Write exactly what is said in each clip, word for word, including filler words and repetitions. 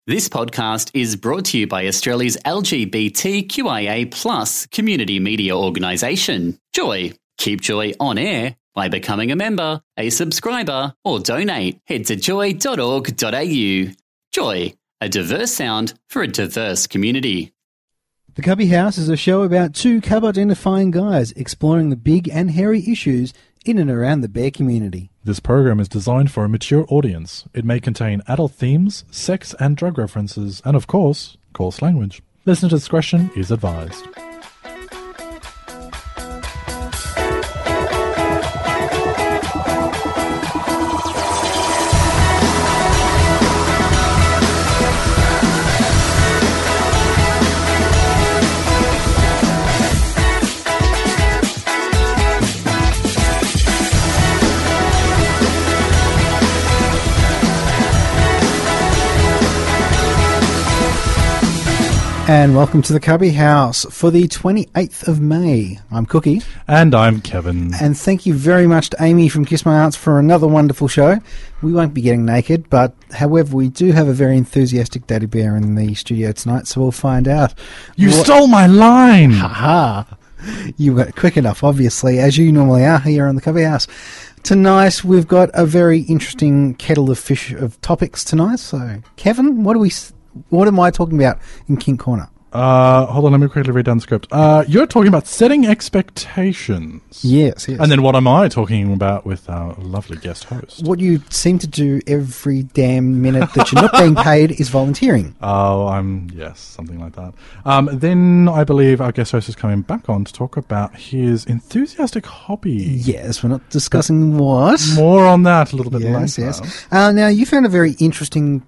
This podcast is brought to you by Australia's L G B T Q I A plus community media organisation, Joy. Keep Joy on air by becoming a member, a subscriber, or donate. Head to joy dot org dot a u. Joy, a diverse sound for a diverse community. The Cubby House is a show about two cub-identifying guys exploring the big and hairy issues in and around the bear community. This program is designed for a mature audience. It may contain adult themes, sex and drug references, and of course, coarse language. Listener discretion is advised. And welcome to the Cubby House for the twenty-eighth of May. I'm Cookie. And I'm Kevin. And thank you very much to Amy from Kiss My Aunts for another wonderful show. We won't be getting naked, but however, we do have a very enthusiastic daddy bear in the studio tonight, so we'll find out. You what... stole my line! Ha ha! You were quick enough, obviously, as you normally are here on the Cubby House. Tonight, we've got a very interesting kettle of fish of topics tonight. So, Kevin, what do we... What am I talking about in King Corner? Uh, hold on, let me quickly read down the script. Uh, you're talking about setting expectations. Yes, yes. And then what am I talking about with our lovely guest host? What you seem to do every damn minute that you're not being paid is volunteering. Oh, I'm, yes, something like that. Um, then I believe our guest host is coming back on to talk about his enthusiastic hobby. Yes, we're not discussing what. More on that a little bit yes, later. Yes, yes. Uh, now, you found a very interesting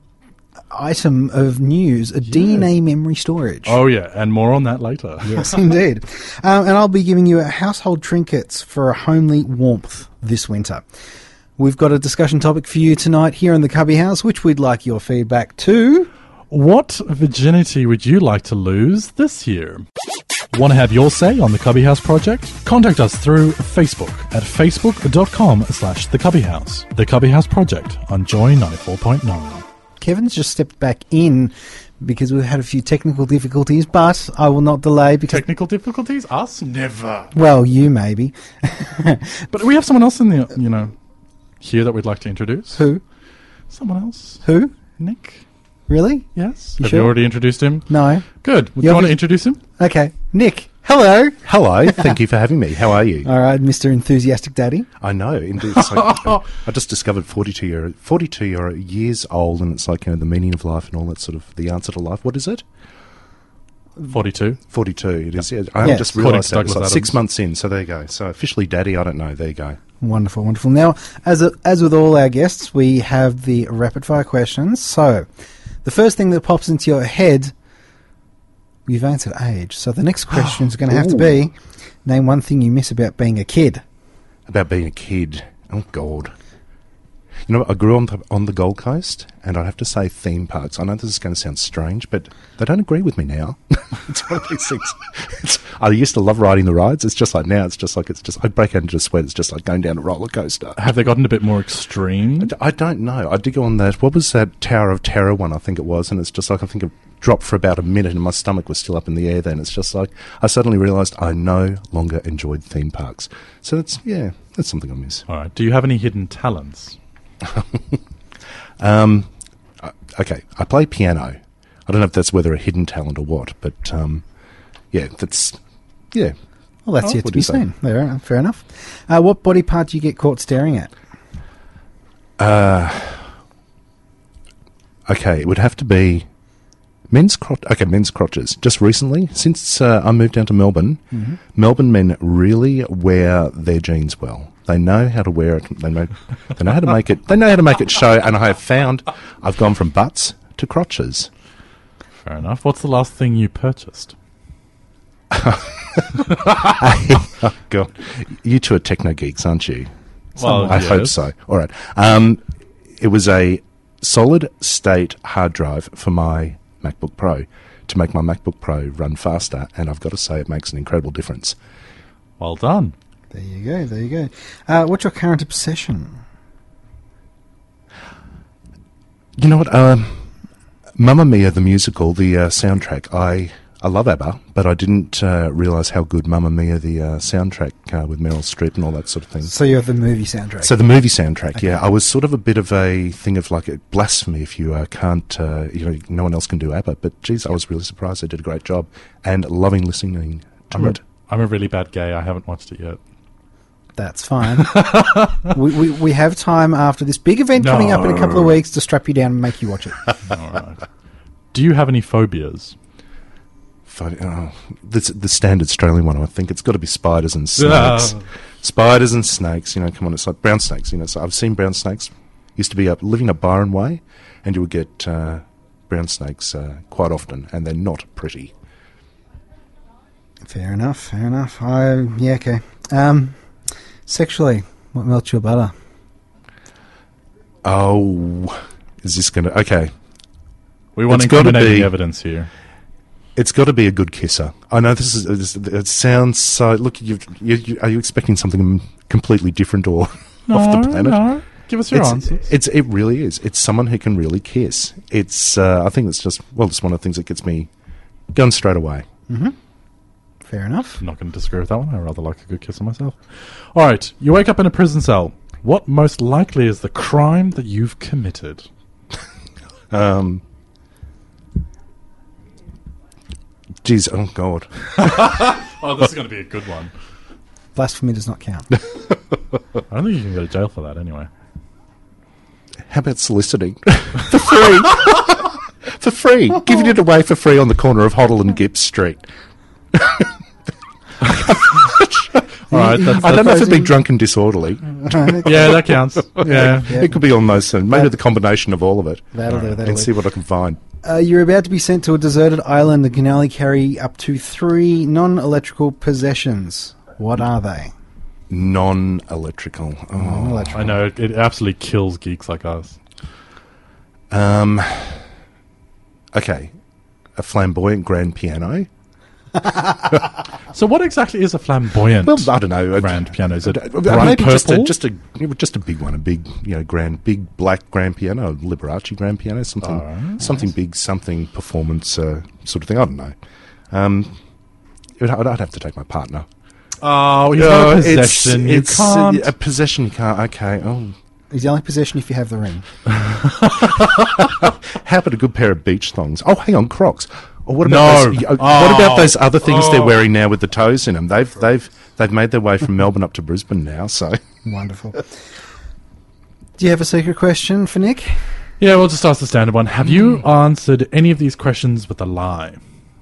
item of news, a yes. D N A memory storage. Oh, yeah, and more on that later. Yes, indeed. Um, and I'll be giving you a household trinkets for a homely warmth this winter. We've got a discussion topic for you tonight here in the Cubby House, which we'd like your feedback to. What virginity would you like to lose this year? Want to have your say on the Cubby House project? Contact us through Facebook at facebook.com slash the Cubby House. The Cubby House Project on Joy ninety-four point nine. Kevin's just stepped back in because we've had a few technical difficulties, but I will not delay because... Technical difficulties? Us? Never. Well, you maybe. But we have someone else in the, you know, here that we'd like to introduce. Who? Someone else. Who? Nick. Really? Yes. You have sure? you already introduced him? No. Good. Do you want to introduce him? Okay. Nick. Hello. Hello. Thank you for having me. How are you? All right, Mister Enthusiastic Daddy. I know, indeed. It's like, uh, I just discovered forty-two year, forty-two year, years old, and it's like, you know, the meaning of life and all that sort of, the answer to life. What is it? forty-two. forty-two, it is. Yeah, I yes. just realised that. It's like six Adams. months in, so there you go. So officially daddy, I don't know. There you go. Wonderful, wonderful. Now, as a, as with all our guests, we have the rapid-fire questions. So, the first thing that pops into your head... You've answered age, so the next question is going to have to be, name one thing you miss about being a kid. About being a kid? Oh, God. You know, I grew on the, on the Gold Coast, and I'd have to say theme parks. I know this is going to sound strange, but they don't agree with me now. It's one of these things. It's, I used to love riding the rides. It's just like now, it's just like, it's just, I break out into a sweat. It's just like going down a roller coaster. Have they gotten a bit more extreme? I, I don't know. I did go on that, what was that Tower of Terror one, I think it was, and it's just like, I think it dropped for about a minute and my stomach was still up in the air then. It's just like, I suddenly realised I no longer enjoyed theme parks. So that's, yeah, that's something I miss. All right. Do you have any hidden talents? um, okay, I play piano. I don't know if that's whether a hidden talent or what, but um, yeah, that's, yeah. Well, that's oh, yet to be seen. Fair, fair enough. Uh, what body part do you get caught staring at? Uh, okay, it would have to be men's crotch. Okay, men's crotches. Just recently, since uh, I moved down to Melbourne, mm-hmm. Melbourne men really wear their jeans well. They know how to wear it. They know, they know how to make it. They know how to make it show. And I have found I've gone from butts to crotches. Fair enough. What's the last thing you purchased? Oh, God. You two are techno geeks, aren't you? Well, I yes. hope so. All right. Um, it was a solid state hard drive for my MacBook Pro to make my MacBook Pro run faster, and I've got to say it makes an incredible difference. Well done. There you go, there you go. Uh, what's your current obsession? You know what? Um, Mamma Mia, the musical, the uh, soundtrack. I I love ABBA, but I didn't uh, realise how good Mamma Mia, the uh, soundtrack uh, with Meryl Streep and all that sort of thing. So you have the movie soundtrack. So the movie soundtrack, Okay. yeah. I was sort of a bit of a thing of like a blasphemy if you uh, can't, uh, you know, no one else can do ABBA. But geez, I was really surprised they did a great job and loving listening to I'm a, it. I'm a really bad gay. I haven't watched it yet. That's fine. we, we we have time after this big event coming up in a couple of weeks to strap you down and make you watch it. All right. Do you have any phobias? Funny, oh, the, the standard Australian one, I think it's got to be spiders and Ah. snakes. Spiders and snakes, you know, come on, it's like brown snakes, you know. So I've seen brown snakes. Used to be up living up Byron Way, and you would get uh, brown snakes uh, quite often, and they're not pretty. Fair enough, fair enough. I yeah, okay. Um, sexually, what melts your butter? Oh, is this going to... Okay, We want It's gotta incriminating be- evidence here. it's got to be a good kisser. I know this is... This, it sounds so... Look, you've, you, you, are you expecting something completely different or off the planet? No. Give us your It's, answers. it's it really is. It's someone who can really kiss. It's uh, I think it's just well, it's one of the things that gets me going straight away. Mm-hmm. Fair enough. I'm not going to disagree with that one. I rather like a good kiss on myself. All right. You wake up in a prison cell. What most likely is the crime that you've committed? Um, geez, oh god, Oh, this is going to be a good one. Blasphemy does not count. I don't think you can go to jail for that anyway. how about soliciting for free? For free, giving it away for free on the corner of Hoddle and Gibbs Street. All right. That's, I don't know if that's, it'd be drunk and disorderly. yeah, that counts. Yeah. Yeah. It could be on those. Maybe That- the combination of all of it, That'll do, that'll and do. see what I can find. Uh, you're about to be sent to a deserted island that can only carry up to three non-electrical possessions. What are they? Non-electrical. Oh. Non-electrical. I know. It, it absolutely kills geeks like us. Um. Okay, a flamboyant grand piano. So what exactly is a flamboyant Well, I don't know. grand piano? Is it Uh, bright maybe just a, purple? just a just a big one, a big you know grand big black grand piano, a Liberace grand piano, something Alright. something big, something performance uh, sort of thing. I don't know. Um, it would- I'd, I'd have to take my partner. Oh, he's Oh, not a it's- possession. You it's, uh, can't. a possession. You can't. Okay. Oh, It's the only possession if you have the ring. how about a good pair of beach thongs? Oh, hang on, Crocs. Or what No. about those, uh, what Oh. about those other things they're Oh. wearing now with the toes in them? They've they've they've made their way from Melbourne up to Brisbane now. So Wonderful. Do you have a secret question for Nick? Yeah, we'll just ask the standard one. Have you answered any of these questions with a lie?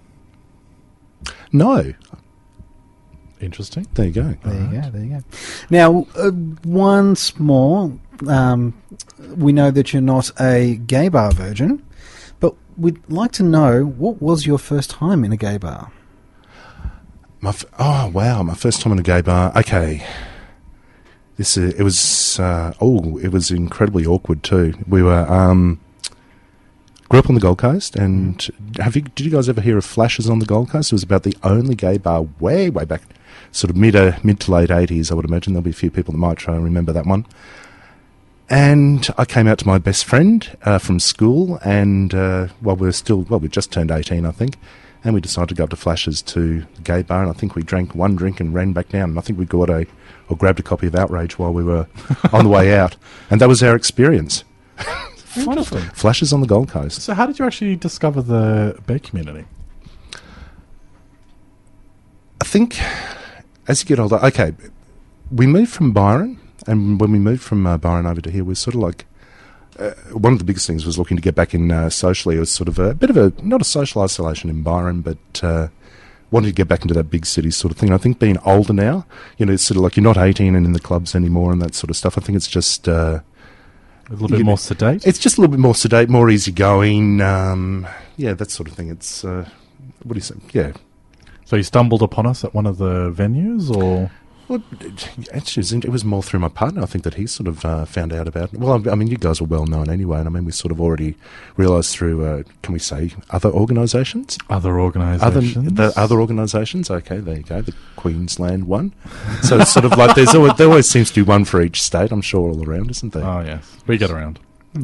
no, Interesting. there you go. There you go. There you go. Now, uh, once more, um, we know that you're not a gay bar virgin, but we'd like to know, what was your first time in a gay bar? My f- oh wow, my first time in a gay bar. Okay, this uh, it was uh, oh it was incredibly awkward too. We were um, grew up on the Gold Coast, and have you did you guys ever hear of Flashes on the Gold Coast? It was about the only gay bar way way back, sort of mid uh, mid to late eighties. I would imagine there'll be a few people that might try and remember that one. And I came out to my best friend uh, from school, and uh, while we were still well, we just turned eighteen, I think. And we decided to go up to Flashes to the gay bar, and I think we drank one drink and ran back down. And I think we got a or grabbed a copy of Outrage while we were on the way out, and that was our experience. Wonderful. Flashes on the Gold Coast. So how did you actually discover the gay community? I think as you get older, okay, we moved from Byron, and when we moved from uh, Byron over to here, we're sort of like. Uh, one of the biggest things was looking to get back in uh, socially. It was sort of a bit of a, not a social isolation in Byron, but uh, wanted to get back into that big city sort of thing. I think being older now, you know, it's sort of like you're not eighteen and in the clubs anymore and that sort of stuff. I think it's just, uh, A little bit You- more sedate? it's just a little bit more sedate, more easygoing. Um, yeah, that sort of thing. It's, uh, what do you say? Yeah. So you stumbled upon us at one of the venues, or... Well, it, actually, it was more through my partner. I think that he sort of uh, found out about it. Well, I mean, you guys were well known anyway, and I mean, we sort of already realised through, uh, can we say, other organisations? Other Other organisations? the other organisations. Okay, there you go. The Queensland one. So it's sort of like there's always, there always seems to be one for each state. I'm sure all around, isn't there? Oh, yes. We get around. Indeed.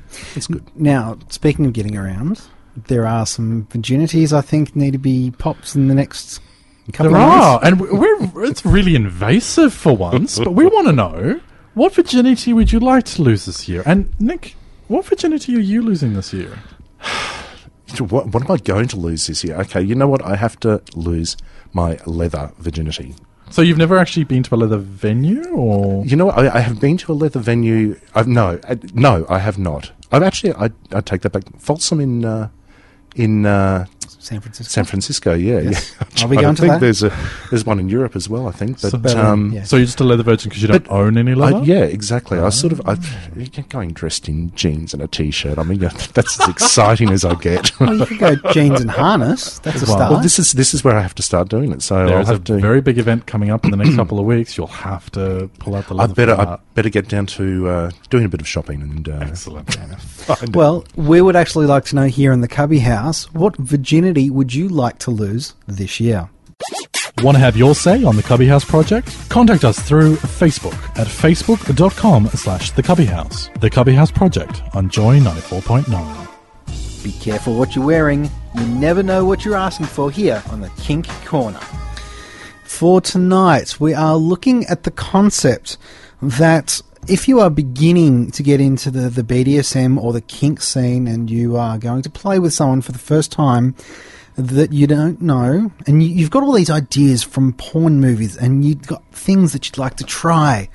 It's good. Now, speaking of getting around, there are some virginities I think need to be popped in the next couple There of are, months. and we're, it's really invasive for once, but we want to know, what virginity would you like to lose this year? And Nick, what virginity are you losing this year? What, what am I going to lose this year? Okay, you know what? I have to lose my leather virginity. So you've never actually been to a leather venue, or You know what? I, I have been to a leather venue. I've, no, I, no, I have not. I've actually, I, I take that back. Folsom in, uh, in uh, San Francisco. San Francisco, yeah. Yes. yeah. Are we I going to think that? there's a there's one in Europe as well. I think, but Berlin, um, yeah. so you're just a leather virgin because you don't But own any I, leather? yeah, exactly. I sort of I going dressed in jeans and a t-shirt. I mean, yeah, that's as exciting as I get. Well, you could go jeans and harness. That's a Well, start. Well, this is this is where I have to start doing it. So I'll There's a have to. very big event coming up in the next couple of weeks. You'll have to pull out the I leather. better for I that. better get down to uh, doing a bit of shopping and uh, Excellent. find it. Well, we would actually like to know here in the Cubby House, what virginity would you like to lose this year? Want to have your say on the Cubby House project? Contact us through Facebook at facebook.com slash the Cubby House. The Cubby House Project on Joy ninety-four point nine. Be careful what you're wearing. You never know what you're asking for here on the Kink Corner. For tonight, we are looking at the concept that if you are beginning to get into the, the B D S M or the kink scene and you are going to play with someone for the first time that you don't know, and you, you've got all these ideas from porn movies and you've got things that you'd like to try,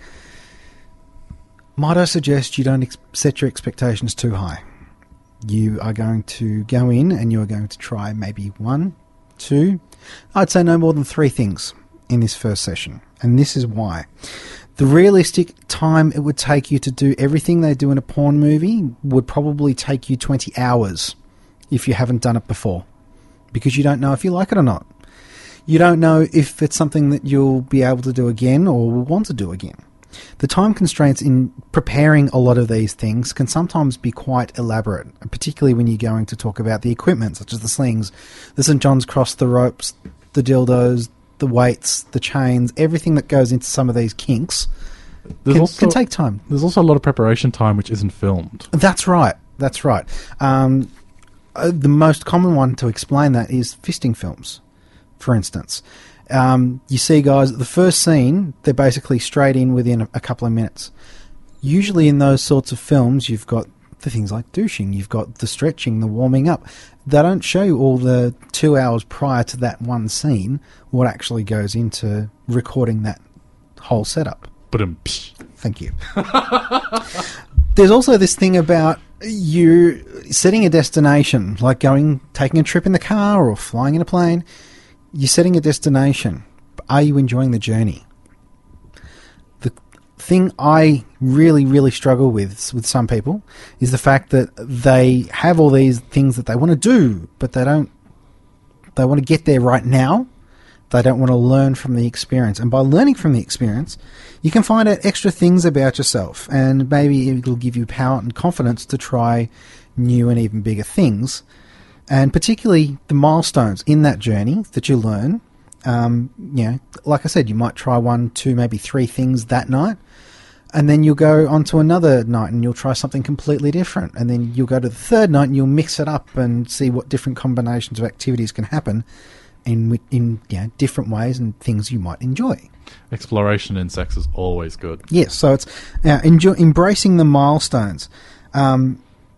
might I suggest you don't ex- set your expectations too high. You are going to go in and you are going to try maybe one, two, I'd say no more than three things in this first session. And this is why. The realistic time it would take you to do everything they do in a porn movie would probably take you twenty hours if you haven't done it before. Because you don't know if you like it or not. You don't know if it's something that you'll be able to do again or will want to do again. The time constraints in preparing a lot of these things can sometimes be quite elaborate, particularly when you're going to talk about the equipment, such as the slings, the Saint John's cross, the ropes, the dildos, the weights, the chains, everything that goes into some of these kinks There's can, also, can take time. There's also a lot of preparation time which isn't filmed. That's right. That's right. Um, uh, the most common one to explain that is fisting films, for instance. Um, you see guys at the first scene, they're basically straight in within a, a couple of minutes. Usually in those sorts of films, you've got the things like douching, you've got the stretching, the warming up. They don't show you all the two hours prior to that one scene what actually goes into recording that whole setup. But um, Thank you. There's also this thing about you setting a destination, like going, taking a trip in the car or flying in a plane. You're setting a destination. Are you enjoying the journey? The thing I really, really struggle with with some people is the fact that they have all these things that they want to do, but they don't. They want to get there right now. They don't want to learn from the experience. And by learning from the experience, you can find out extra things about yourself. And maybe it'll give you power and confidence to try new and even bigger things. And particularly the milestones in that journey that you learn. Um, you know, like I said, you might try one, two, maybe three things that night. And then you'll go on to another night and you'll try something completely different. And then you'll go to the third night and you'll mix it up and see what different combinations of activities can happen in in you know, different ways and things you might enjoy. exploration in sex is always good. Yes, so it's uh, enjoy, embracing the milestones. Um,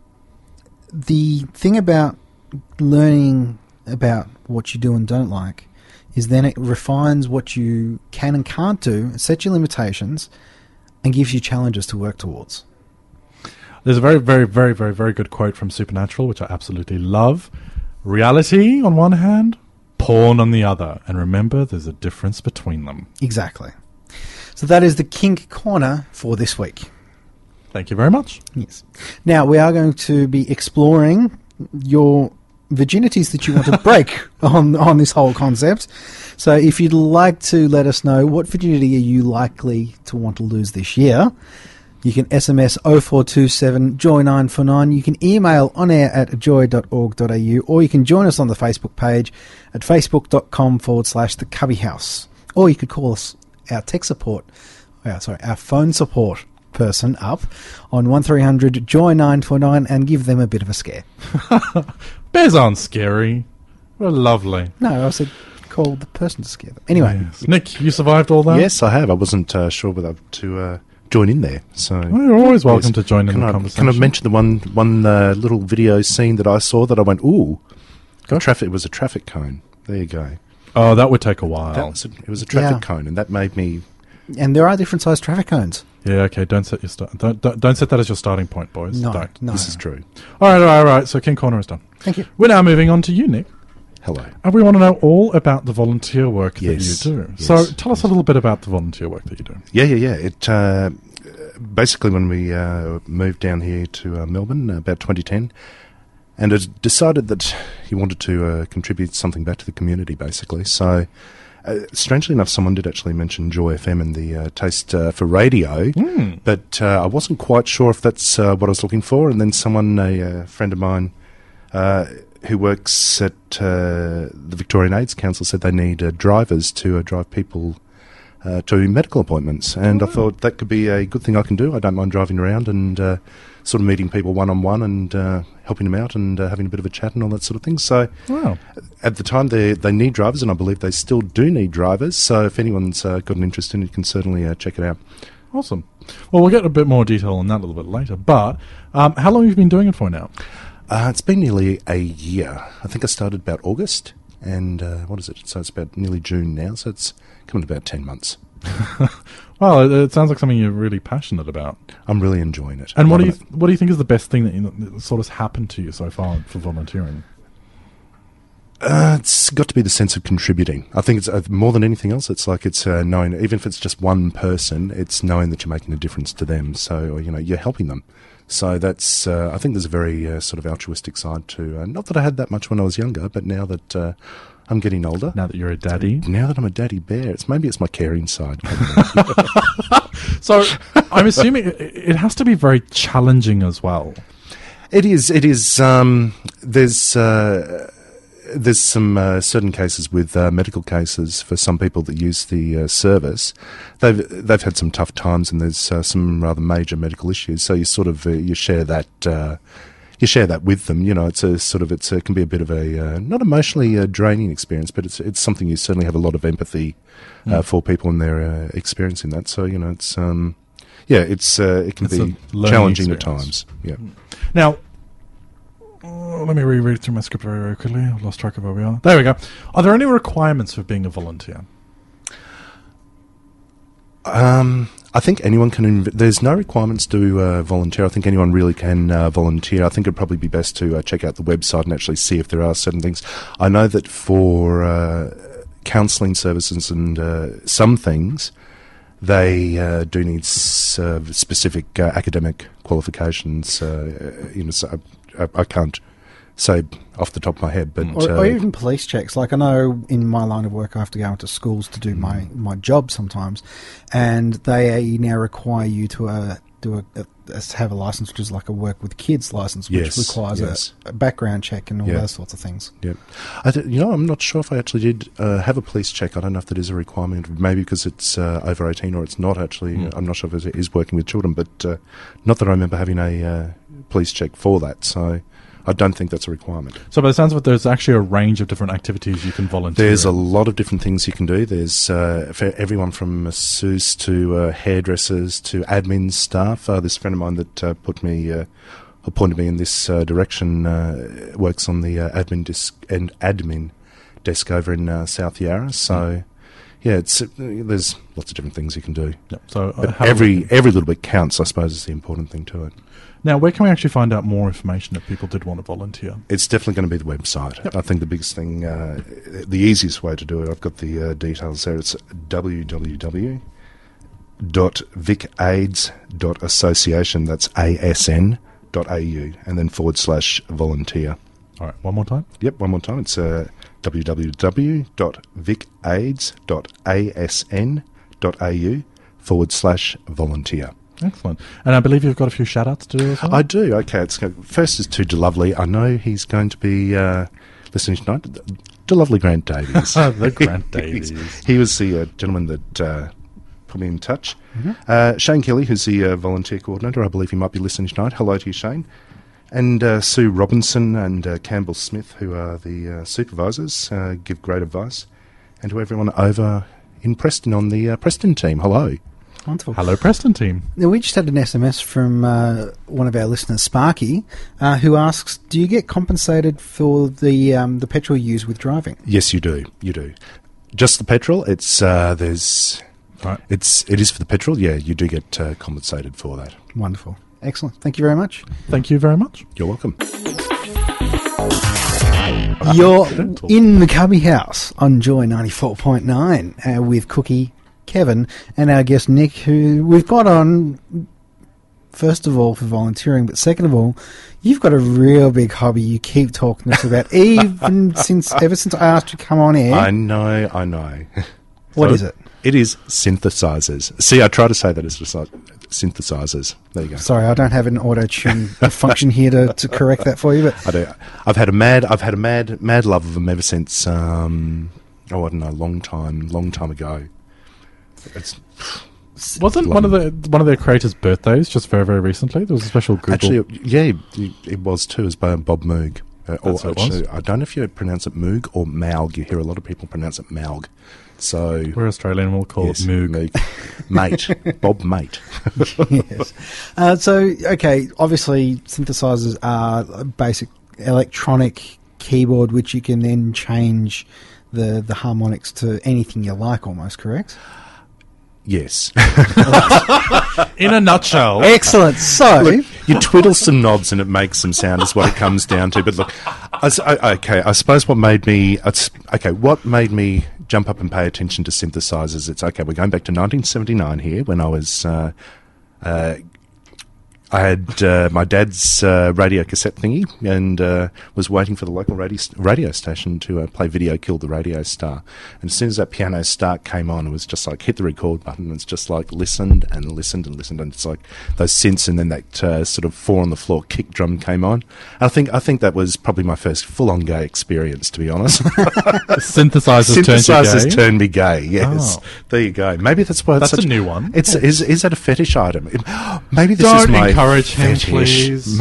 the thing about learning about what you do and don't like is then it refines what you can and can't do, sets your limitations, and gives you challenges to work towards. There's a very, very, very, very, very good quote from Supernatural, which I absolutely love. Reality on one hand, porn on the other. And remember, there's a difference between them. Exactly. So that is the Kink Corner for this week. Thank you very much. Yes. Now, we are going to be exploring your virginities that you want to break on, on this whole concept. So if you'd like to let us know what virginity are you likely to want to lose this year, you can S M S oh four two seven joy nine four nine. You can email onair at joy dot org dot a u, or you can join us on the Facebook page at facebook.com forward slash the Cubby House. Or you could call us our tech support, oh, sorry, our phone support person up on one three hundred joy nine four nine and give them a bit of a scare. Bears aren't scary. We're lovely. No, I said call the person to scare them. Anyway. Yes. Nick, you survived all that? Yes, I have. I wasn't uh, sure whether to uh, join in there. So Well, you're always welcome yes. to join in can the I, conversation. Can I mention the one one uh, little video scene that I saw that I went, ooh, a traffic, it was a traffic cone. There you go. Oh, that would take a while. That was a, it was a traffic Yeah. cone, and that made me... And there are different sized traffic cones. Yeah, okay. Don't set your start. Don't, don't don't set that as your starting point, boys. No, Don't. no. This is true. All right, all right, all right. So King Corner is done. Thank you. We're now moving on to you, Nick. Hello. And we want to know all about the volunteer work Yes, that you do. yes, So tell us yes. a little bit about the volunteer work that you do. Yeah, yeah, yeah. It uh, basically when we uh, moved down here to uh, Melbourne uh, about twenty ten, and it decided that he wanted to uh, contribute something back to the community, basically. So, uh, strangely enough, someone did actually mention Joy F M and the uh, taste uh, for radio, Mm. but uh, I wasn't quite sure if that's uh, what I was looking for. And then someone, a uh, friend of mine, uh, who works at uh, the Victorian AIDS Council, said they need uh, drivers to uh, drive people uh, to medical appointments. And I thought that could be a good thing I can do. I don't mind driving around and uh, sort of meeting people one-on-one and uh, helping them out and uh, having a bit of a chat and all that sort of thing. So Wow. at the time, they they need drivers, and I believe they still do need drivers. So if anyone's uh, got an interest in it, you can certainly uh, check it out. Awesome. Well, we'll get a bit more detail on that a little bit later. But um, how long have you been doing it for now? Uh, it's been nearly a year. I think I started about August, and uh, what is it? So it's about nearly June now, so it's coming to about ten months. Well, it, it sounds like something you're really passionate about. I'm really enjoying it. And what do you Loving what do you think is the best thing that, you know, that sort of happened to you so far for volunteering? it. Uh, it's got to be the sense of contributing. I think it's uh, more than anything else. It's like it's uh, knowing, even if it's just one person, it's knowing that you're making a difference to them. So, or, you know, you're helping them. So that's, uh, I think there's a very uh, sort of altruistic side to, uh, not that I had that much when I was younger, but now that uh, I'm getting older, Now that you're a daddy. now that I'm a daddy bear, it's maybe it's my caring side. So I'm assuming it, it has to be very challenging as well. It is. It is. Um, there's uh, there's some uh, certain cases with uh, medical cases for some people that use the uh, service. They've they've had some tough times, and there's uh, some rather major medical issues. So you sort of uh, you share that. Uh, You share that with them, you know. It's a sort of it's a, can be a bit of a uh, not emotionally uh, draining experience, but it's it's something you certainly have a lot of empathy uh, Mm. for people when they're uh, experiencing that. So you know, it's um, yeah, it's uh, it can It's be a learning challenging at experience. times. Yeah. Now, uh, let me reread through my script very, very quickly. I've lost track of where we are. There we go. Are there any requirements for being a volunteer? Um, I think anyone can. Inv- there's no requirements to uh, volunteer. I think anyone really can uh, volunteer. I think it'd probably be best to uh, check out the website and actually see if there are certain things. I know that for uh, counselling services and uh, some things, they uh, do need s- uh, specific uh, academic qualifications. Uh, you know, so I, I can't say off the top of my head, but Or, uh, or even police checks. Like I know in my line of work, I have to go into schools to do my, my job sometimes, and they now require you to uh, do a, a, a have a license, which is like a work with kids license, which Yes, requires yes. a, a background check and all Yeah. those sorts of things. yeah, I d- you know, I'm not sure if I actually did uh, have a police check. I don't know if that is a requirement. Maybe because it's uh, over eighteen, or it's not actually. Mm. I'm not sure if it is working with children, but uh, not that I remember having a uh, police check for that. So I don't think that's a requirement. So by the sounds of it, there's actually a range of different activities you can volunteer. There's a in. lot of different things you can do. There's uh, for everyone from masseuse to uh, hairdressers to admin staff. Uh, this friend of mine that uh, put me, uh, or pointed me in this uh, direction, uh, works on the uh, admin disc and admin desk over in uh, South Yarra. So, yeah, it's uh, there's lots of different things you can do. Yep. So uh, But have a every look. every little bit counts, I suppose, is the important thing to it. Now, where can we actually find out more information if people did want to volunteer? It's definitely going to be the website. Yep. I think the biggest thing, uh, the easiest way to do it, I've got the uh, details there. It's w w w dot vic aids dot association, that's A S N dot A U, and then forward slash volunteer. All right, one more time. Yep, one more time. It's uh, w w w dot vic aids dot A S N dot A U forward slash volunteer. Excellent. And I believe you've got a few shout-outs to do as well? I do. Okay, it's go- first is to DeLovely. I know he's going to be uh, listening tonight. DeLovely Grant Davies. The Grant He's- Davies. he was the uh, gentleman that uh, put me in touch. Mm-hmm. Uh, Shane Kelly, who's the uh, volunteer coordinator, I believe he might be listening tonight. Hello to you, Shane. And uh, Sue Robinson and uh, Campbell Smith, who are the uh, supervisors, uh, give great advice. And to everyone over in Preston on the uh, Preston team, hello. Wonderful. Hello, Preston team. Now, we just had an S M S from uh, one of our listeners, Sparky, uh, who asks, do you get compensated for the um, the petrol you use with driving? Yes, you do. You do. Just the petrol. It's uh, there's, Right. it's it is for the petrol. Yeah, you do get uh, compensated for that. Wonderful. Excellent. Thank you very much. Thank you very much. You're welcome. You're in the Cubby House on Joy ninety-four point nine uh, with Cookie, Kevin, and our guest Nick, who we've got on, first of all, for volunteering, but second of all, you've got a real big hobby you keep talking to us about, even since ever since I asked you to come on air. I know, I know. What So is it? It is synthesizers. See, I try to say that as just like synthesizers. There you go. Sorry, I don't have an auto-tune function here to, to correct that for you, but I do. I've had a mad. I've had a mad, mad love of them ever since. Um, oh, I don't know, long time, long time ago. It's Wasn't one of the one of their creators' birthdays just very, very recently? There was a special Google. actually, yeah, it, it was too. As by Bob Moog. Uh, or That's what it actually, was? I don't know if you pronounce it Moog or Maug. You hear a lot of people pronounce it Maug. So We're Australian, we'll call yes, it Moog. mate, Bob Mate. yes. Uh, so, okay, obviously synthesizers are a basic electronic keyboard which you can then change the, the harmonics to anything you like almost, correct? Yes. In a nutshell. Excellent. So, Look, you twiddle some knobs and it makes some sound is what it comes down to. But look, I s- I- okay, I suppose what made me, it's- okay, what made me jump up and pay attention to synthesizers, it's okay, we're going back to nineteen seventy-nine here when I was, uh, uh, I had uh, my dad's uh, radio cassette thingy and uh, was waiting for the local radio, radio station to uh, play Video Killed the Radio Star. And as soon as that piano start came on, it was just like hit the record button. And it's just like listened and listened and listened. And it's like those synths and then that uh, sort of four on the floor kick drum came on. And I think I think that was probably my first full-on gay experience, to be honest. Synthesizers, Synthesizers turned you gay. turned me gay, yes. Oh. There you go. Maybe that's why it's That's such a new one. It's, is, is that a fetish item? Maybe this Don't is my encourage him, fetish. please.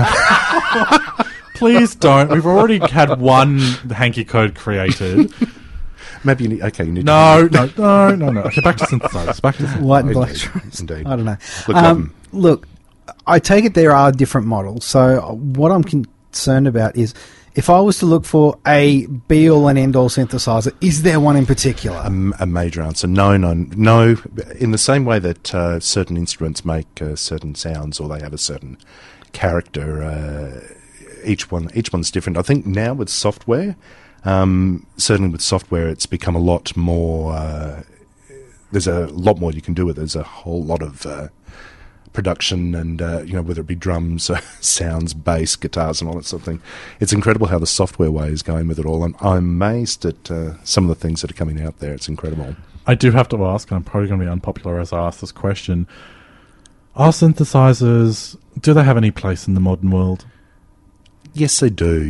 Please don't. We've already had one hanky code created. Maybe you need, okay, you need No, to... no, no, no, no. Okay, back to synthesizers. Back to synthesizers. white and black Indeed. stripes. Indeed. I don't know. Look, Um, um, look, I take it there are different models. So what I'm concerned about is if I was to look for a be-all and end-all synthesizer, is there one in particular? A, m- a major answer. No, no, no. In the same way that uh, certain instruments make uh, certain sounds or they have a certain character, uh, each one, each one's different. I think now with software, um, certainly with software, it's become a lot more. Uh, there's a lot more you can do with it. There's a whole lot of uh, production and, uh, you know, whether it be drums, uh, sounds, bass, guitars and all that sort of thing. It's incredible how the software way is going with it all. I'm, I'm amazed at uh, some of the things that are coming out there. It's incredible. I do have to ask, and I'm probably going to be unpopular as I ask this question. Are synthesizers, do they have any place in the modern world? Yes, they do.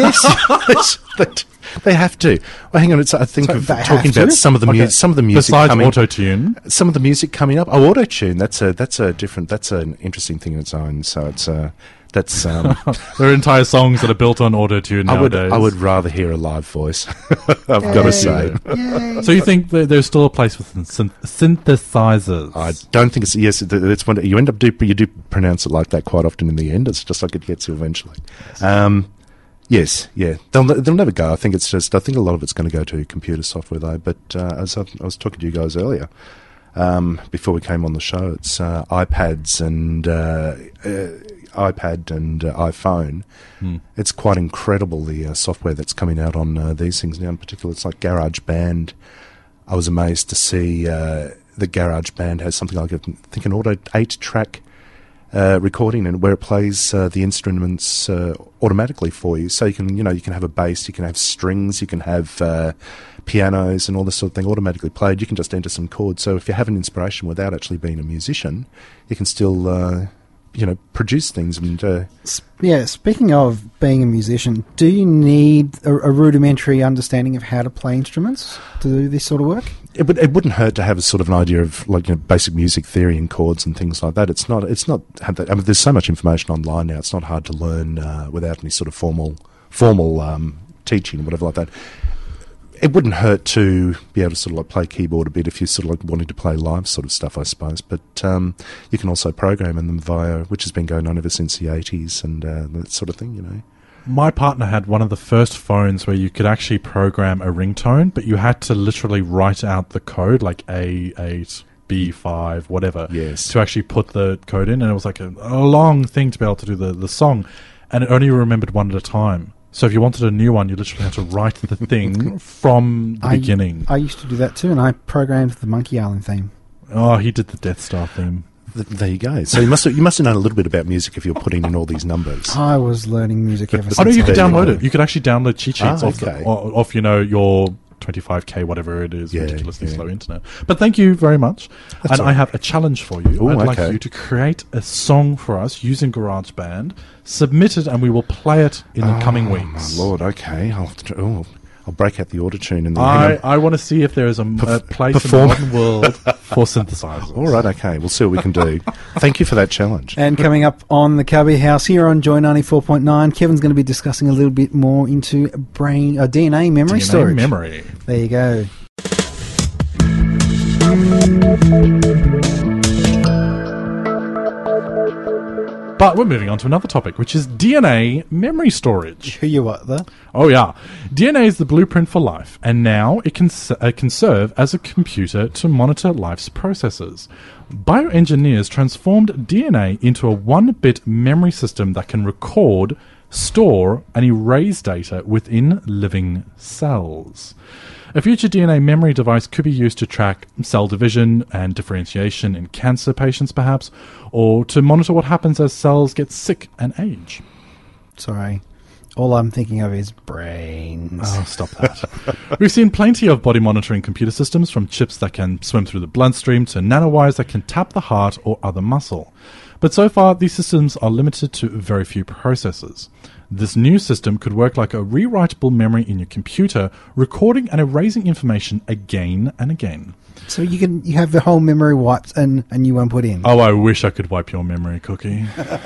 yes, they, they have to. Well, hang on. It's, I think So of they talking have to? about some of the Okay. music. Some of the music Besides coming. auto-tune. Some of the music coming up. Oh, auto tune. That's a that's a different. That's an interesting thing in its own. So it's uh, that's. Um, There are entire songs that are built on auto-tune I would nowadays. I would rather hear a live voice. I've got to say. Yay. So you think that there's still a place for syn- synthesizers? I don't think it's yes. it- It's when you end up do you do pronounce it like that quite often in the end. It's just like it gets you eventually. Um, yes, yeah. They'll ne- they'll never go. I think it's just. I think a lot of it's going to go to computer software though. But uh, as I, I was talking to you guys earlier, um, before we came on the show, it's uh, iPads and uh, uh, iPad and uh, iPhone. Hmm. It's quite incredible the uh, software that's coming out on uh, these things now. In particular, it's like GarageBand. I was amazed to see uh, the GarageBand has something like I think an auto eight track uh, recording, and where it plays uh, the instruments uh, automatically for you. So you can you know you can have a bass, you can have strings, you can have uh, pianos, and all this sort of thing automatically played. You can just enter some chords. So if you have an inspiration without actually being a musician, you can still uh, you know, produce things. And uh, S- Yeah, speaking of being a musician, do you need a, a rudimentary understanding of how to play instruments to do this sort of work? it would it wouldn't hurt to have a sort of an idea of like you know, basic music theory and chords and things like that. It's not it's not have that. I mean, there's so much information online now. It's not hard to learn uh, without any sort of formal formal um, teaching or whatever like that. It wouldn't hurt to be able to sort of like play keyboard a bit if you're sort of like wanting to play live sort of stuff, I suppose. But um, you can also program in them via, which has been going on ever since the eighties and uh, that sort of thing, you know. My partner had one of the first phones where you could actually program a ringtone, but you had to literally write out the code, like A eight, B five, whatever, Yes. to actually put the code in. And it was like a, a long thing to be able to do the, the song. And it only remembered one at a time. So if you wanted a new one, you literally had to write the thing from the I, beginning. I used to do that too, and I programmed the Monkey Island theme. Oh, he did the Death Star theme. Th- there you go. So you must have, you must have known a little bit about music if you're putting in all these numbers. I was learning music ever since. Oh no, you I could was There you download go. it. You could actually download cheat sheets Ah, off, okay. the, o- off, you know, your twenty-five K, whatever it is, Yeah, ridiculously yeah. slow internet. But thank you very much. That's and all I right. have a challenge for you. Ooh, I'd like okay. you to create a song for us using GarageBand, submit it, and we will play it in the coming Oh, weeks. my Lord, okay. I'll, oh, I'll break out the auto-tune and then I, hang on. I want to see if there is a, m- a place perform- in the modern world for synthesizers. All right, okay. We'll see what we can do. Thank you for that challenge. And coming up on the Cubby House here on Joy ninety-four point nine, Kevin's going to be discussing a little bit more into brain uh, D N A memory D N A storage. memory. There you go. But we're moving on to another topic, which is D N A memory storage. Who you what the? Oh yeah, D N A is the blueprint for life, and now it can s- uh, can serve as a computer to monitor life's processes. Bioengineers transformed D N A into a one-bit memory system that can record, store, and erase data within living cells. A future D N A memory device could be used to track cell division and differentiation in cancer patients, perhaps, or to monitor what happens as cells get sick and age. Sorry. All I'm thinking of is brains. Oh, stop that. We've seen plenty of body monitoring computer systems, from chips that can swim through the bloodstream to nanowires that can tap the heart or other muscle. But so far, these systems are limited to very few processes. This new system could work like a rewritable memory in your computer, recording and erasing information again and again. So you can you have the whole memory wiped and a new one put in. Oh, I wish I could wipe your memory, Cookie.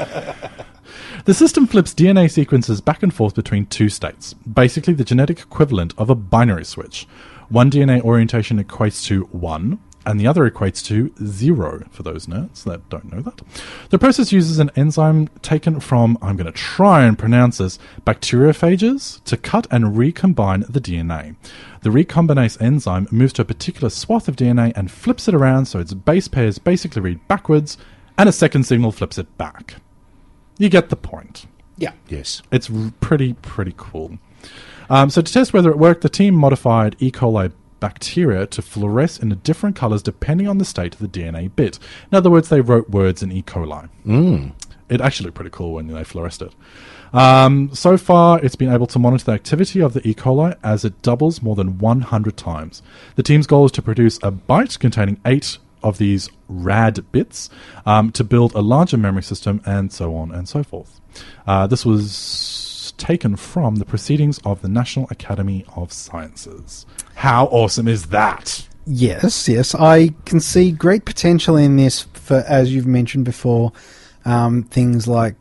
The system flips D N A sequences back and forth between two states, basically the genetic equivalent of a binary switch. One D N A orientation equates to one, and the other equates to zero, for those nerds that don't know that. The process uses an enzyme taken from, I'm going to try and pronounce this, bacteriophages, to cut and recombine the D N A. The recombinase enzyme moves to a particular swath of D N A and flips it around so its base pairs basically read backwards, and a second signal flips it back. You get the point. Yeah. Yes. It's r- pretty, pretty cool. Um, so to test whether it worked, the team modified E. coli bacteria to fluoresce in different colors depending on the state of the D N A bit. In other words, they wrote words in E. coli. Mm. It actually looked pretty cool when they fluoresced it. Um, so far, it's been able to monitor the activity of the E. coli as it doubles more than one hundred times. The team's goal is to produce a byte containing eight of these rad bits um, to build a larger memory system, and so on and so forth. Uh, this was taken from the proceedings of the National Academy of Sciences. How awesome is that? Yes, yes. I can see great potential in this for, as you've mentioned before, um, things like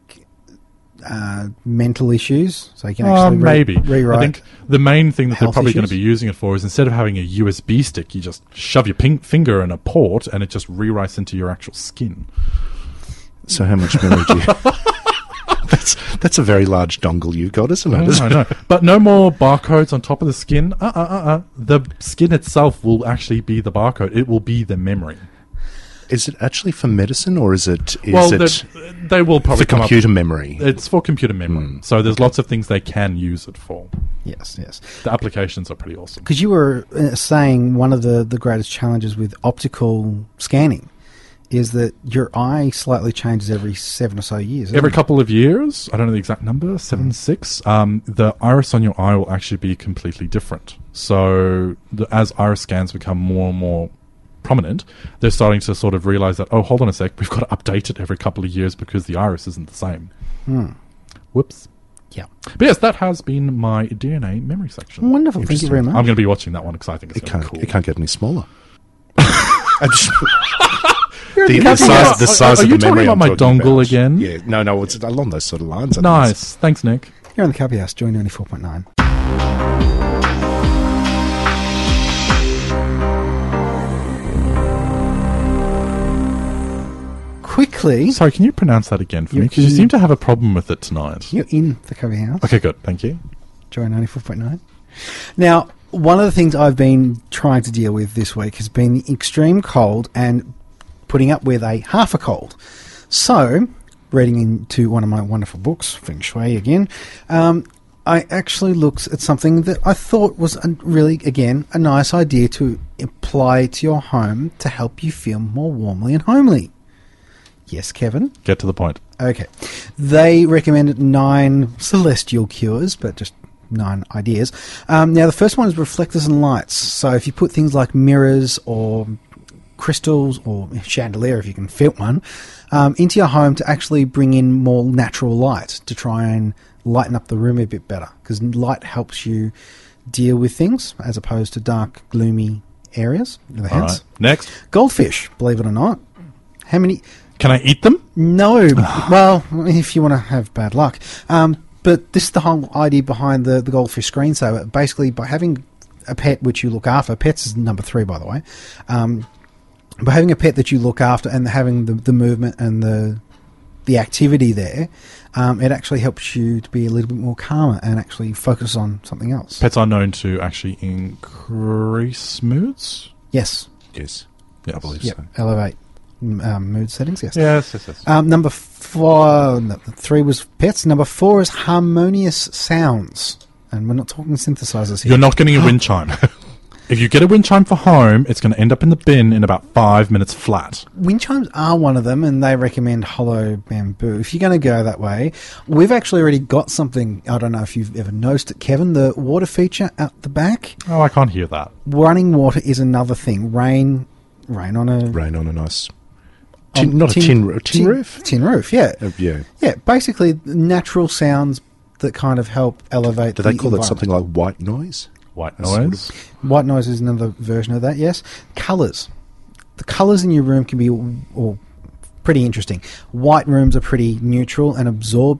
uh, mental issues. So you can Uh, actually re- maybe. rewrite. I think the main thing that they're health probably going to issues. be using it for is, instead of having a U S B stick, you just shove your ping- finger in a port and it just rewrites into your actual skin. So how much memory do you... that's, that's a very large dongle you've got, isn't it? I know. But no more barcodes on top of the skin. Uh, uh, uh, uh. The skin itself will actually be the barcode. It will be the memory. Is it actually for medicine, or is it is well, it the- they will probably for come computer up. memory? It's for computer memory. So there's lots of things they can use it for. Yes, yes. The applications are pretty awesome. Because you were uh, saying one of the, the greatest challenges with optical scanning is that your eye slightly changes every seven or so years. isn't Every it? couple of years, I don't know the exact number, seven, six, um, the iris on your eye will actually be completely different. So the, as iris scans become more and more prominent, they're starting to sort of realize that, oh, hold on a sec, we've got to update it every couple of years because the iris isn't the same. Hmm. Whoops. Yeah. But yes, that has been my D N A memory section. Wonderful. Thank you very much. I'm going to be watching that one because I think it's It going can't, to be it cool. can't get any smaller. I just, You're the, the the Cubby size, House. the size Are of you the talking memory about I'm my talking dongle about. again? Yeah, no, no, it's along those sort of lines. I think. Nice. Thanks, Nick. You're on the Cubby House, Joy ninety-four point nine. Quickly, Sorry, can you pronounce that again for me? You're Because you in- seem to have a problem with it tonight. you're in the Cubby House. Okay, good. Thank you. Joy ninety-four point nine. Now, one of the things I've been trying to deal with this week has been the extreme cold and putting up with a half a cold. So, reading into one of my wonderful books, Feng Shui again, um, I actually looked at something that I thought was a really, again, a nice idea to apply to your home to help you feel more warmly and homely. Yes, Kevin? Get to the point. Okay. They recommended nine celestial cures, but just nine ideas. Um, now, the first one is reflectors and lights. So if you put things like mirrors or crystals or chandelier, if you can fit one, um, into your home to actually bring in more natural light to try and lighten up the room a bit better. Because light helps you deal with things as opposed to dark, gloomy areas of the All house. right. Next. Goldfish, believe it or not. How many... Can I eat them? No. Well, if you want to have bad luck. Um, but this is the whole idea behind the, the goldfish screensaver. Basically, by having a pet which you look after, pets is number three, by the way, um, by having a pet that you look after and having the, the movement and the the activity there, um, it actually helps you to be a little bit more calmer and actually focus on something else. Pets are known to actually increase moods. Yes. Yes, Yes. I believe Yep. so. Elevate um, mood settings, yes. Yes, yes, yes. Um, number four, no, three was pets. Number four is harmonious sounds. And we're not talking synthesizers here. You're not getting a wind chime. If you get a wind chime for home, it's going to end up in the bin in about five minutes flat. Wind chimes are one of them, and they recommend hollow bamboo. If you're going to go that way, we've actually already got something. I don't know if you've ever noticed it, Kevin, the water feature out the back. Oh, I can't hear that. Running water is another thing. Rain, rain on a... Rain on a nice, on tin, not a tin, roo- tin roof. Tin roof, yeah. Uh, yeah. Yeah, basically natural sounds that kind of help elevate Do the they call that environment. something like white noise? White That's sort noise. White noise is another version of that, yes. Colours. The colours in your room can be all, all pretty interesting. White rooms are pretty neutral and absorb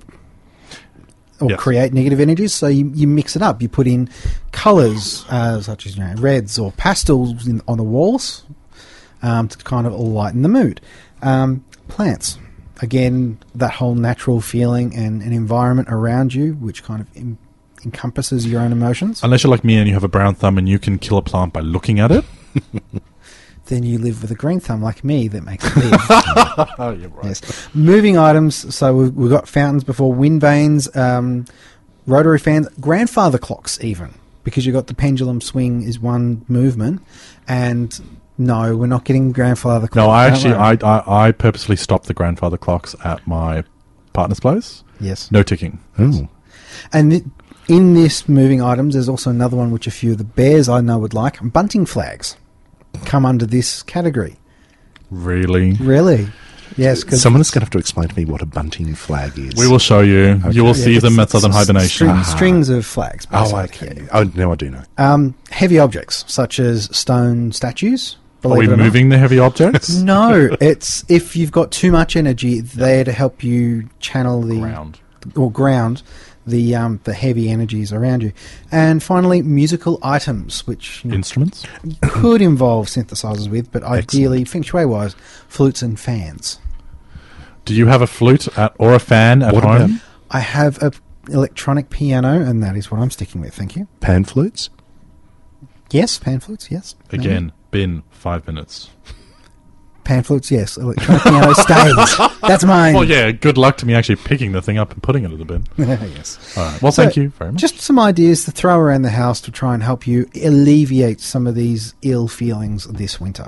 or Yes. create negative energies, so you, you mix it up. You put in colours uh, such as you know, reds or pastels in, on the walls um, to kind of lighten the mood. Um, plants. Again, that whole natural feeling and an environment around you which kind of em- encompasses your own emotions. Unless you're like me and you have a brown thumb and you can kill a plant by looking at it. Then you live with a green thumb like me that makes it live. Oh, you're right. Yes. Moving items. So we've, we've got fountains before, wind vanes, um, rotary fans, grandfather clocks even, because you've got the pendulum swing is one movement. And no, we're not getting grandfather clocks. No, I don't actually, worry. I, I, I purposely stopped the grandfather clocks at my partner's place. Yes. No ticking. Oh. And th- in this moving items, there's also another one which a few of the bears I know would like. Bunting flags come under this category. Really? Really? Yes. Cause Someone is going to have to explain to me what a bunting flag is. We will show you. Okay. You will Yeah, see it's- them at it's Southern Hibernation. string- strings of flags. Oh, basically. okay. Oh, now I do know. Um, heavy objects such as stone statues. Are we believe it or not. moving the heavy objects? No, it's if you've got too much energy, they're to help you channel the Ground. or ground the um, the heavy energies around you. And finally, musical items, which you know, Instruments? could involve synthesizers with, but ideally, feng shui wise, flutes and fans. Do you have a flute at, or a fan at What home? about- I have a electronic piano, and that is what I'm sticking with. Thank you. Pan flutes? Yes, pan flutes. Yes, Again, bin, five minutes. pan flutes. Yes, electronic piano stays. That's mine. Well, yeah, good luck to me actually picking the thing up and putting it in the bin. Yes. All right. Well, So, thank you very much. Just some ideas to throw around the house to try and help you alleviate some of these ill feelings this winter.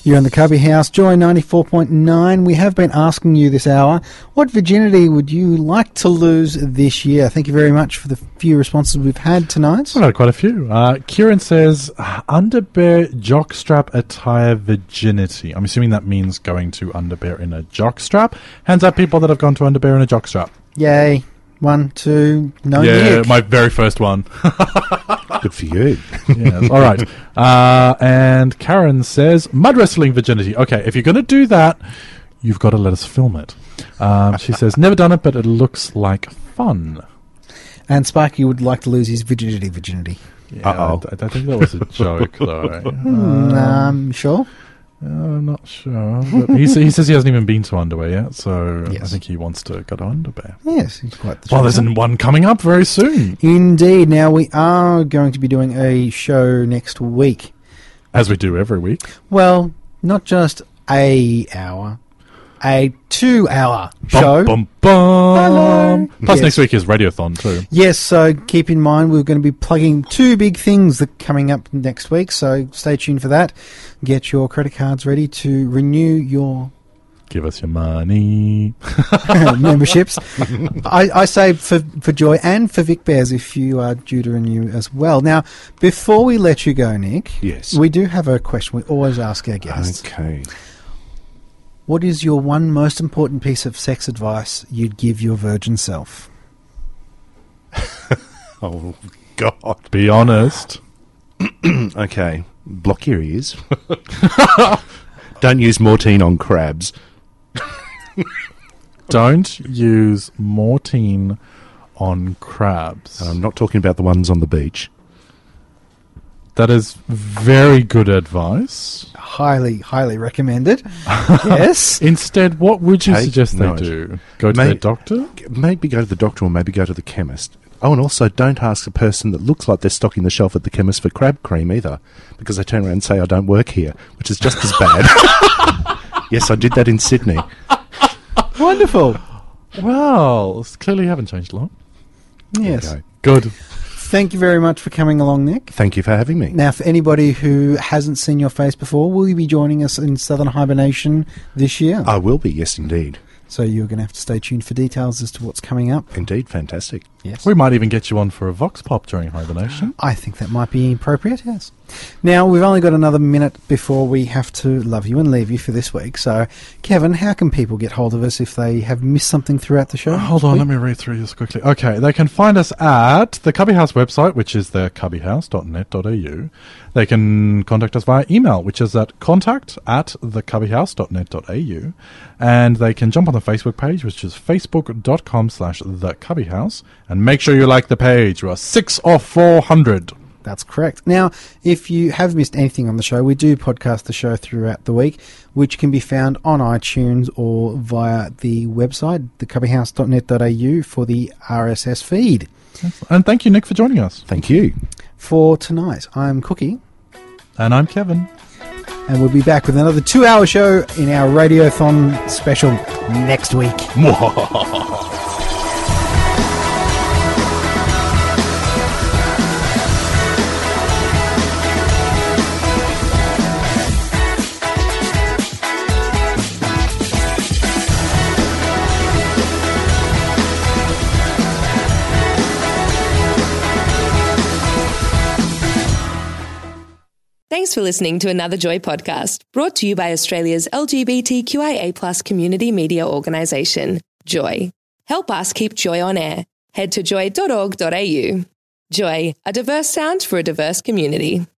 You're on the Cubby House, Joy ninety-four point nine. We have been asking you this hour, what virginity would you like to lose this year? Thank you very much for the few responses we've had tonight. We've had quite a few. Uh, Kieran says, underbear jockstrap attire virginity. I'm assuming that means going to underbear in a jockstrap. Hands up people that have gone to underbear in a jockstrap. Yay. One, two, no Yeah, Nick. my very first one. Good for you. Yes. All right. Uh, and Karen says, mud wrestling virginity. Okay, if you're going to do that, you've got to let us film it. Um, she says, never done it, but it looks like fun. And Sparky would like to lose his virginity virginity. Yeah, Uh-oh. I, I think that was a joke, though. Hmm, um, sure? Uh, I'm not sure. But he, sa- he says he hasn't even been to underwear yet, so I Yes. think he wants to go to underwear. Yes, he's quite the Well, there's choice. an- one coming up very soon, Indeed. Now, we are going to be doing a show next week. as we do every week. Well, not just a hour, a two-hour show. Bum, bum, bum. Hello. Plus, Yes. next week is Radiothon, too. Yes, so keep in mind we're going to be plugging two big things that are coming up next week, so stay tuned for that. Get your credit cards ready to renew your Give us your money. memberships. I, I say for, for Joy and for Vic Bears if you are due to renew as well. Now, before we let you go, Nick, Yes. we do have a question we always ask our guests. Okay. What is your one most important piece of sex advice you'd give your virgin self? Oh, God. Be honest. Okay. Block your ears. Don't use Mortine on crabs. Don't use Mortine on crabs. And I'm not talking about the ones on the beach. That is very good advice. Highly, highly recommended. Yes. Instead, what would you Take suggest they note. do? Go to May- their doctor? Maybe go to the doctor or maybe go to the chemist. Oh, and also don't ask a person that looks like they're stocking the shelf at the chemist for crab cream either, because they turn around and say, I don't work here, which is just as bad. Yes, I did that in Sydney. Wonderful. Well, s- clearly you haven't changed a lot. Yes. Okay. Good. Thank you very much for coming along, Nick. Thank you for having me. Now, for anybody who hasn't seen your face before, will you be joining us in Southern Hibernation this year? I will be, yes, indeed. So you're going to have to stay tuned for details as to what's coming up. Indeed, fantastic. Yes. We might even get you on for a Vox Pop during hibernation. I think that might be appropriate, yes. Now, we've only got another minute before we have to love you and leave you for this week. So, Kevin, how can people get hold of us if they have missed something throughout the show? Uh, hold on, let me read through this quickly. Okay, they can find us at the Cubby House website, which is the cubby house dot net dot a u. They can contact us via email, which is at contact at the cubby house dot net dot a u. And they can jump on the Facebook page, which is facebook dot com slash the cubby house. And make sure you like the page. We're six or four hundred. That's correct. Now, if you have missed anything on the show, we do podcast the show throughout the week, which can be found on iTunes or via the website, the cubby house dot net dot a u, for the R S S feed. And thank you, Nick, for joining us. Thank you. For tonight, I'm Cookie, And I'm Kevin. and we'll be back with another two-hour show in our Radiothon special next week. Thanks for listening to another Joy podcast, brought to you by Australia's L G B T Q I A plus community media organisation, Joy. Help us keep Joy on air. Head to joy dot org dot a u. Joy, a diverse sound for a diverse community.